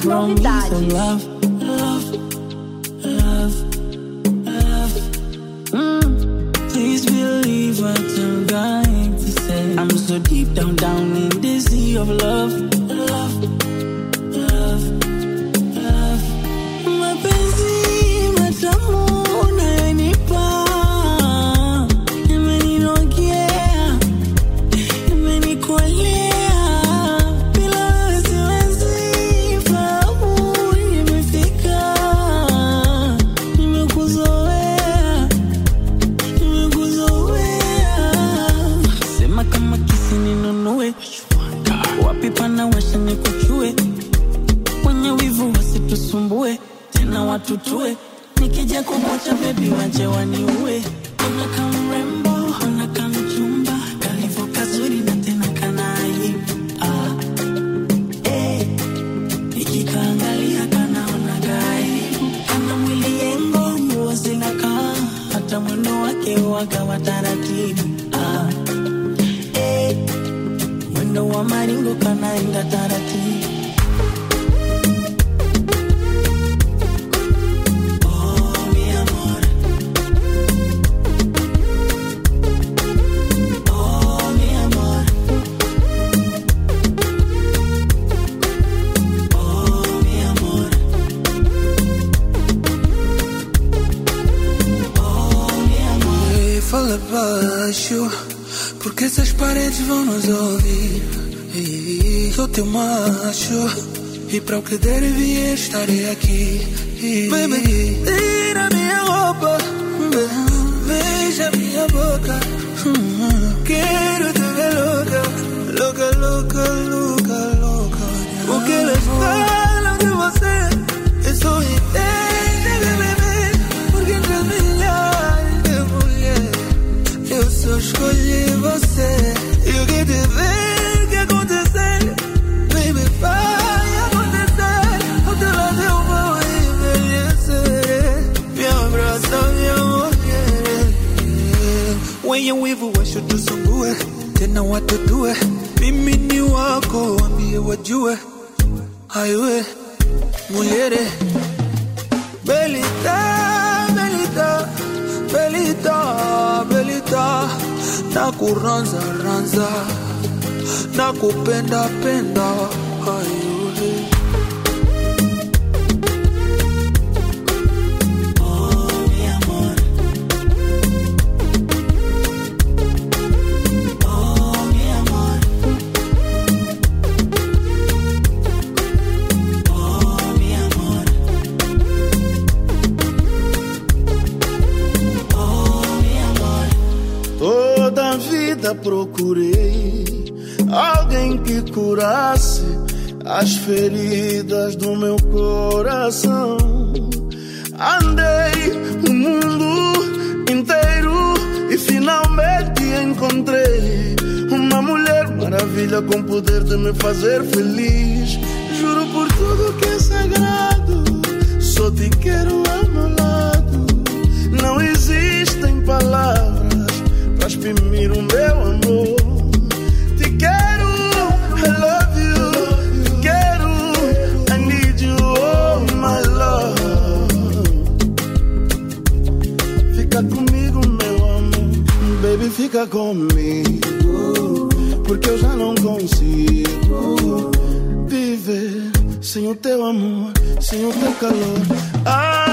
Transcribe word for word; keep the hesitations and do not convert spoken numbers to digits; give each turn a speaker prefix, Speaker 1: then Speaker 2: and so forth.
Speaker 1: novidades.
Speaker 2: Love, love, love, love. Mm. Please believe what I'm going to say. I'm so deep down, down in the sea of love, love, love, love. Mapenzi matamu unayonipa, imeninogea, imenikolea. Bila siwezi fahamu nimefika. Nimekuzoea, nimekuzoea. Sema kama kisi ninunue, wapi pana washa nikuchue. Wenye wivu wasitusumbue, tena watutue. Nikija kukuacha baby waje waniue. Unakaa mrembo, unakaa mchumba, kalivyo kazuri na tena kana aibu. Ah, eh, nikikaangalia kana unagaibu. Kana mwili yengo, nguo zinakaa, hata mwendo wake waga wa taratibu. Ah, eh, mwendo wa maringo kana inda taratibu.
Speaker 3: Fala baixo, porque essas paredes vão nos ouvir. E sou teu macho, e para o que der e vier estarei aqui. E baby, tira minha roupa, beija minha boca. Quero te ver louca, louca, louca, louca, louca. O que eles falam de você, eu sou inteira, bebê. Porque entre milhares de mulheres eu só escolhi você. E o que te ver que acontecer, baby, vai acontecer. Ao teu lado eu vou envelhecer. Me abraça, minha mulher. Wenye wivu washutusumbue, tena watutue. Mimi ni wako, ambie wajue. Aiwe, mulhere. Belita, belita, belita, belita. Nakuranza, ranza, nakupenda, penda. Aiwe.
Speaker 4: Toda a vida procurei alguém que curasse as feridas do meu coração. Andei o mundo inteiro e finalmente encontrei uma mulher maravilha com poder de me fazer feliz. Juro por tudo que é sagrado, só te quero ao meu lado. Não existem palavras pra exprimir o meu amor. Te quero, I love you. Te quero, I need you, oh my love. Fica comigo, meu amor. Baby, fica comigo, porque eu já não consigo viver sem o teu amor, sem o teu calor. Ah,